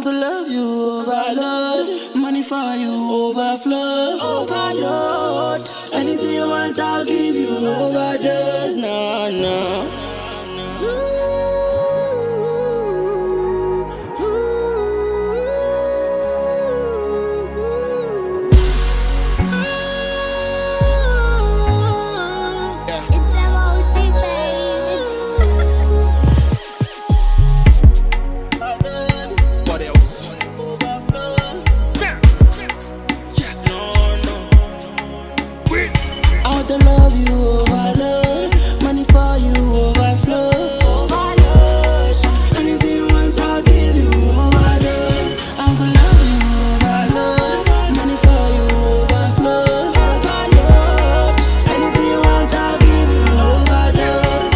could love you, overload. Money for you, overflow, overload. Anything you want, I'll give you, overdose. No, no. To love you, overload. Money for you, overflow, overload. Anything you want, I'll give you, overdose. I could love you, overload. Money for you, overflow, overload. Anything you want, I'll give you, overdose.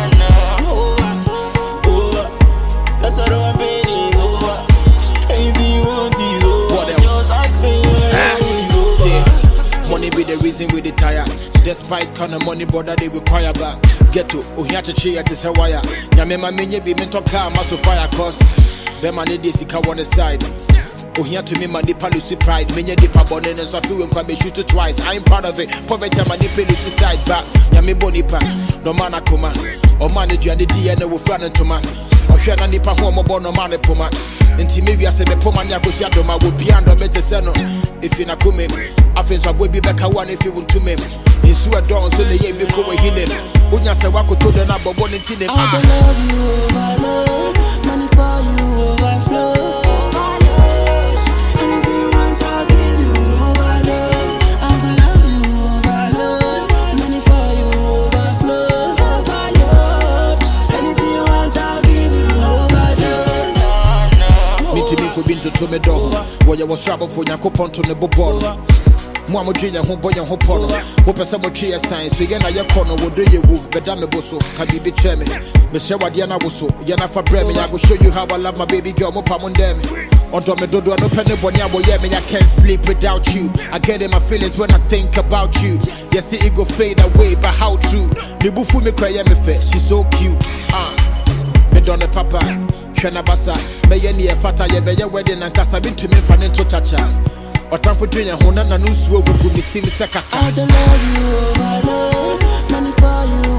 Over. That's what I'm paying is over. Anything you want is over. What else? Just ask me when it's over. Money be the reason we retire. Despite kind of money, brother, they require back. Get to Uhiacha tree at his wire. Yamema menye be mental car, muscle fire cost. Them money this car on the side. Uhia to me, my nipa lucy pride. Menye dipa bonin and so I feel when can be shoot twice. I'm proud of it. Poverty, my nipa lucy side back. Yame bonipa, no man akuma. Or manage and the DNA will flan into man. Or shana nipa home or no man puma. Intimivia say me puma nyakusia doma would be under better seno. If you na kume, I feel so be back one if you want to me. In Sua Dawn, so the year become a healing. Unya Sawako to the number one in Tine. I love you, overload. Money for you, overflow, overload. Anything you want, I'll give you, overdose. I love you, overload. Money for you, overflow, overload. Anything you want, I'll give you, overdose. Me to me for being to me dog. Where you was travel for your coupon to the bobon. Mama dream your home boy and hop on. Open some tree signs, so you're your corner, will do you move, but damn bosso, can be betray me. Michelle Diana Wusso, Yana for Bremen, I will show you how I love my baby girl, Mopam on them. On Domedo, no penny bonya, boy, I can't sleep without you. I get in my feelings when I think about you. Yes, it go fade away, but how true? Nibufu me cry, she's so cute. Medonna Papa, Shana Bassa, Mayeni, Fata, Yabaya wedding, and Casabin to me for Nento Tacha. Or time for drinking, Honana Nusu, who could be seen second. I love you, overload. Money for you,